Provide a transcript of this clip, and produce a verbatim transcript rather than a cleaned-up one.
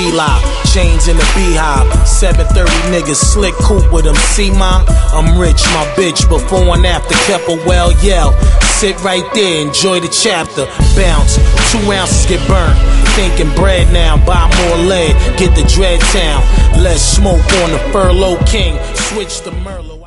feli, chains in the beehive. seven thirty niggas slick coupe with them. See my, I'm rich, my bitch. Before and after, kept a well yell. Sit right there, enjoy the chapter. Bounce, two ounces get burnt. Thinking bread now, buy more lead. Get the dread town. Less smoke on the furlough king. Switch to Merlot.